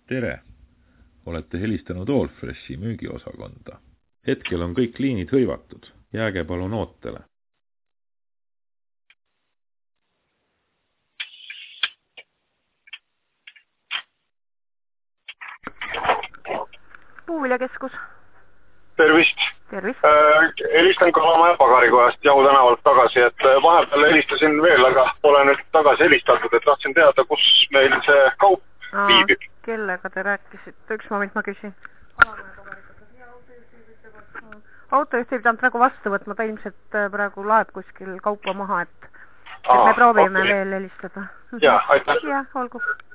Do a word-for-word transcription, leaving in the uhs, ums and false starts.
Tere! Olete helistanud Allfreshi müügiosakonda. Hetkel on kõik liinid hõivatud. Jääge palun ootele. Puuviljakeskus. Tervist. Tervist. Äh, helistan Kalamaja pagarikojast Jahu tänavalt tagasi, et vahepeal helistasin veel, aga pole nüüd tagasi helistatud, et tahtsin teada, kus meil see kaup Aa, viibib. kellega te rääkisite? Üks moment ma küsin. Autojuht ei pidanud praegu vastu võtma, ta ilmselt praegu laeb kuskil kaupa maha, et, et Aa, me proovime okay. veel helistada. Jaa, aitäh. Jah, olgu.